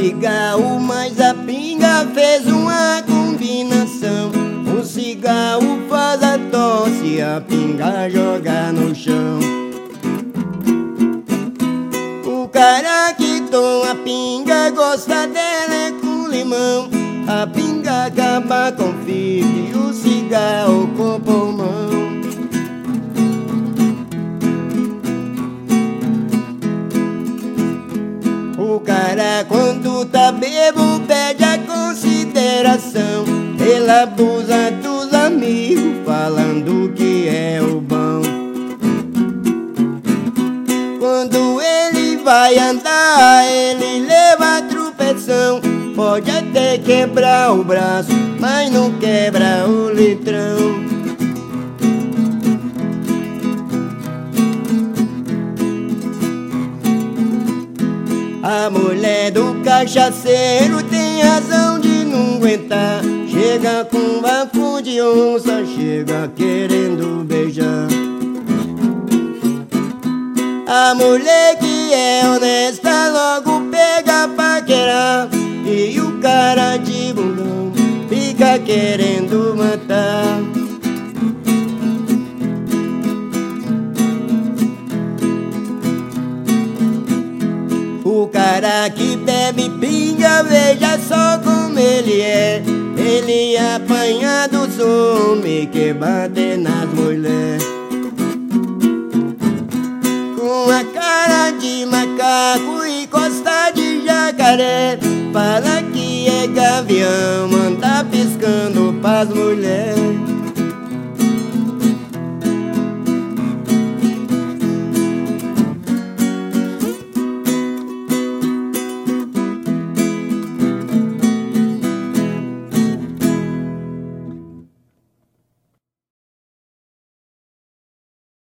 cigarro mais a pinga fez uma combinação. O cigarro faz a tosse, a pinga joga no chão. O cara que toma a pinga gosta dela com limão. A pinga acaba com fígado e o cigarro com pulmão. O cara quando tá bebo pede a consideração. Ele abusa dos amigos falando que é o bom. Quando ele vai andar ele leva tropeção. Pode até quebrar o braço, mas não quebra o litrão. A mulher do cachaceiro tem razão de não aguentar. Chega com bafo de onça, chega querendo beijar. A mulher que é honesta logo pega pra paquerar. E o cara de bundão fica querendo matar. O cara que bebe pinga, veja só como ele é. Ele apanha dos homens que batem nas mulheres. Com a cara de macaco e costa de jacaré, fala que é gavião, anda piscando pras mulheres.